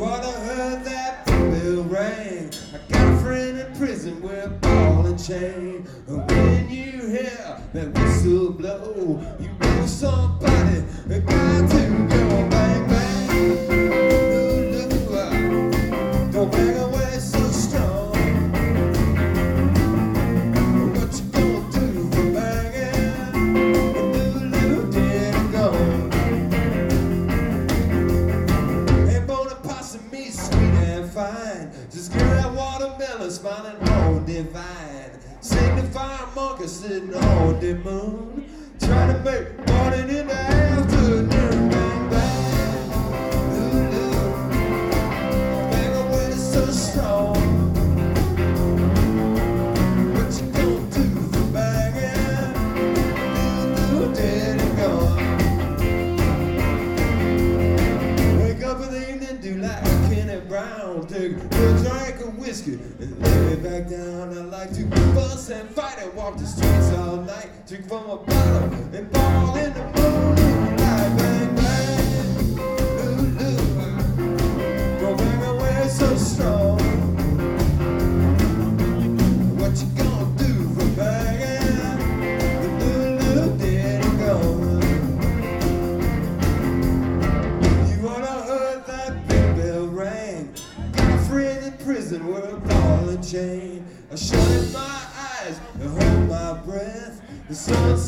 ought to heard that bell ring. I got a friend in prison with ball and chain. And when you hear that whistle blow, you know somebody got to go. Bang, bang. Ooh, don't bang away so strong. What you gonna do for banging? Ooh, dead and gone. Ain't bona possum me sweet and fine. Just give that watermelon smiling all divine. Signifying monkey sitting on the moon, trying to make morning in the afternoon. Bang, bang. Ooh, ooh. Bang away so strong. What you gonna do for banging? Ooh, ooh, dead and gone. Wake up in the evening, do like Kenny Brown. Take a drink of whiskey and lay it back down. I like to fuss and fight and walk the streets all night. Drink from a bottle and ball in the moonlight. Bang, bang. Ooh, ooh. Go bang away so strong. What you gonna do for banging? Ooh, ooh, dead and gone. You ought to heard that big bell ring. Got a friend in prison with a ball and chain. I shut in my eyes and hold my breath. The sun